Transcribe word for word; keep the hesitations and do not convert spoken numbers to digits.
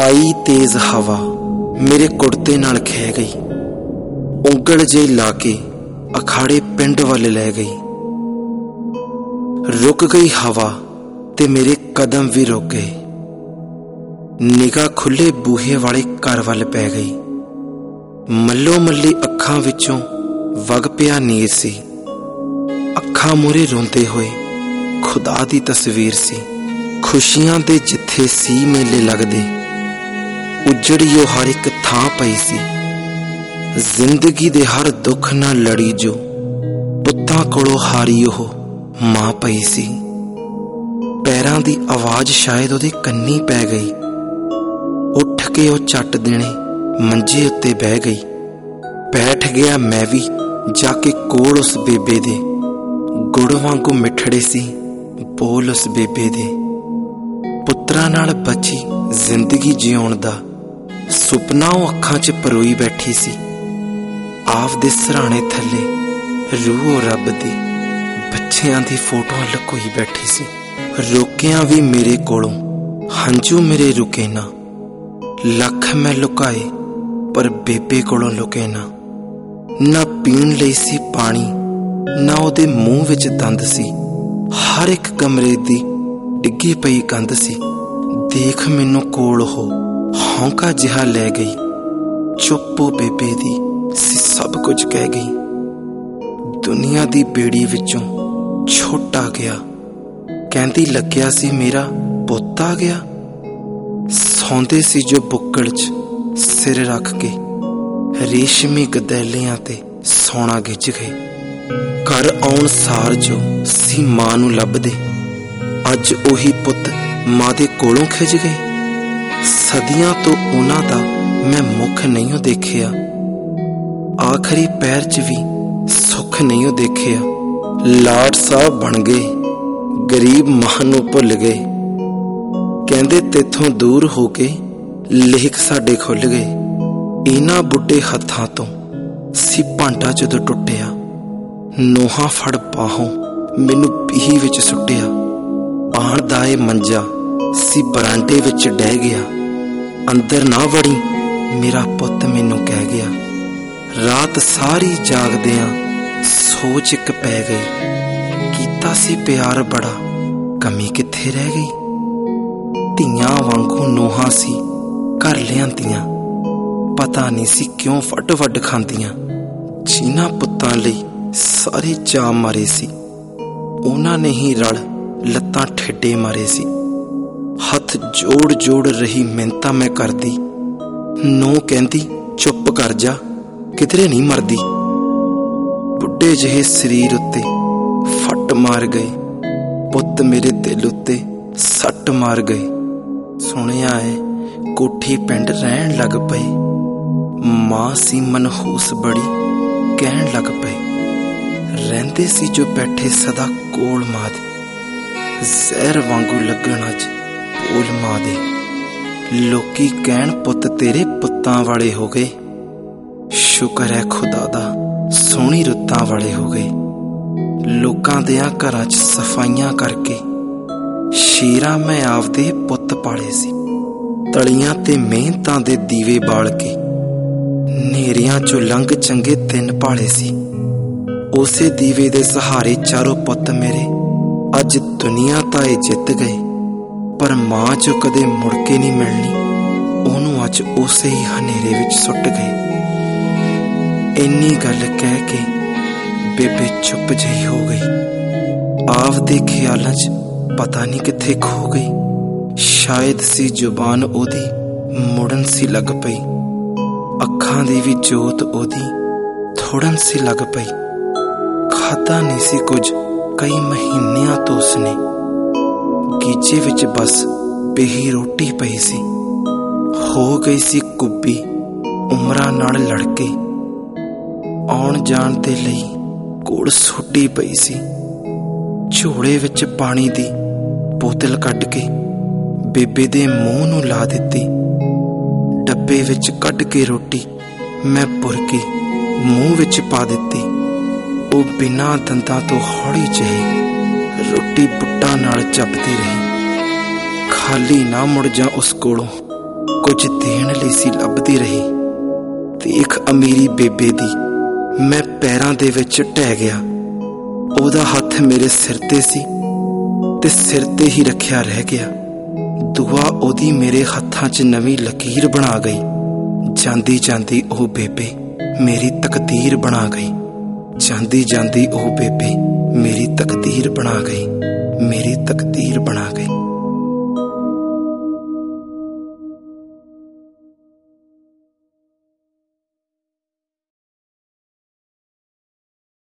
आई तेज हवा मेरे कुड़ते नाल खह गई, उंगल जे ला के अखाड़े पिंड वल लै गई। रुक गई हवा ते मेरे कदम भी रुक गए, निगाह खुले बूहे वाले घर वल पै गई। मल्लो मल्ली अखां विचों वग पिया नीर सी, अखां मूरे रोंदे होए खुदा दी तस्वीर सी। खुशियां दे जिथे सी मेले लगदे, उजड़ी ओ हर एक थां पई सी। जिंदगी दे हर दुख नाल लड़ी जो, पुत्तां कोलों हारी ओह मां पई सी। पैरां दी आवाज शायद ओदे कन्नी पै गई, उठ के ओ झट देने मंजे उत्ते बह गई। बैठ गया मैं भी जाके कोल उस बेबे दे, गुड़ वांगू मिठड़े सी बोल उस बेबे दे। पुत्तरां नाल बची जिंदगी जिउण दा सुपना ओ अखां च परोई बैठी सी। आप दे सराणे थल्ले रूह ओ रब दी बच्चियां दी फोटोआं लकोई बैठी सी। रोकिया भी मेरे कोलों हंझू मेरे रुके ना, लख मैं लुकाए पर बेबे कोलों लुके ना। ना पीण लई सी पानी, ना ओदे मूंह विच दंद सी। हर एक कमरे दी डिग्गी पई कंध सी। देख मैनू कोल हो हौंका जिहा लै गई, चुप्पो बेबे दी सी सब कुछ कह गई। दुनिया दी बेड़ी विचों छोटा गया, कहंदी लग्या सी मेरा पुत्त आ गया। सौंदे सी जो बुक्कड़ च सिर रख के, रेशमी गदैलियां ते सोना गिज गए। घर आउण सार जो सी मां नू लभदे, अज ओही पुत्त मां दे कोलों खिज गए। सदियां तो उन्हां दा मैं मुख नहीं देखिया, आखिरी पैर च भी सुख नहीं देखिया। लाड साहब बन गए, गरीब मां नू भुल गए। कहंदे तेथों दूर हो के लेख साडे खुल गए। इन्हां बुढ़े हत्थां तो सी भांडा जदों टुटिया, नोहा फड़ बाहों मैनू पीही विच सुटिया। पाण दा ए मंजा सी बरांडे विच डह गया, अंदर ना वड़ी मेरा पुत्त मैनू कह गया। रात सारी जागदियां सोच इक पै गई, कीता सी प्यार बड़ा कमी कित्थे रह गई। धीआं वांगू नोहां सी घर लियांदियां, पता नहीं सी क्यों वड वड खांदियां। जिन्हां पुत्तां लई सारे जा मारे सी, उन्हां ने ही रल लत्तां ठेडे मारे सी। हथ जोड़ जोड़ रही मिन्नतां मैं करदी, नो कहंदी चुप कर जा किधरे नहीं मरदी। बुढ़े जिहे शरीर उत्ते फट मार गए, पुत्त मेरे दिल उत्ते सट मार गए। सुनिया है कोठी पिंड रहन लग पए, मां सी मनहूस बड़ी कहन लग पए। रहंदे सी जो बैठे सदा कोल मां दे, जहर वांगू लगण अज बोल मां दे। लोकी कहण पुत्त तेरे पुत्तां वाले हो गए, शुक्र है खुदा दा सोहणी रुत्तां वाले हो गए। लोकां देयां घरां च सफाइयां करके शेरां मैं आपदे पुत्त पाले सी। तलियां ते मेहनतां दे दीवे बाल के नेरियां चों लंघ चंगे दिन पाले सी। उसे दीवे दे सहारे चारों पुत्त मेरे अज दुनिया ताए जित गए, पर मां जो कदे मुड़ के नहीं मिलनी, ओनू अज उसे ही हनेरे विच सुट गए। इन्नी गल कह के बेबे चुप जही हो गई, आप दे ख्यालां च पता नहीं किथे खो गई। शायद सी जुबान ओदी मुड़न सी लग पई, अखां दी भी जोत ओदी थोड़न सी लग पई। खादा नहीं सी कुछ कई महीनियां तो उसने, गीचे विच बस बेही रोटी पई सी। हो गई सी कुब्बी उमरां नाल लड़के, आउण जाण दे लई कोल सोटी पई सी। झोले विच पानी दी बोतल कढ के बेबे दे मूंह नूं ला दित्ती। डब्बे विच कढ के रोटी मैं बुरकी मूंह विच पा दित्ती। ओ बिना दंदां तो हौली जही रोटी पुट्टां नाल चबदी रही। खाली ना मुड़ जा उस कोलों ਕੁਝ ਦੇਣ ਲਈ ਸੀ ਲੱਭਦੀ ਰਹੀ। ਦੇਖ ਅਮੀਰੀ ਬੇਬੇ ਦੀ, ਮੈਂ ਪੈਰਾਂ ਦੇ ਵਿੱਚ ਢਹਿ ਗਿਆ। ਉਹਦਾ ਹੱਥ ਮੇਰੇ ਸਿਰ ਤੇ ਸੀ ਤੇ ਸਿਰ ਤੇ ਹੀ ਰੱਖਿਆ ਰਹਿ ਗਿਆ। ਦੁਆ ਉਹਦੀ ਮੇਰੇ ਹੱਥਾਂ 'ਚ ਨਵੀਂ ਲਕੀਰ ਬਣਾ ਗਈ। ਜਾਂਦੀ ਜਾਂਦੀ ਉਹ ਬੇਬੇ ਮੇਰੀ ਤਕਦੀਰ ਬਣਾ ਗਈ। ਜਾਂਦੀ ਜਾਂਦੀ ਉਹ ਬੇਬੇ ਮੇਰੀ ਤਕਦੀਰ ਬਣਾ ਗਈ, ਮੇਰੀ ਤਕਦੀਰ ਬਣਾ ਗਈ।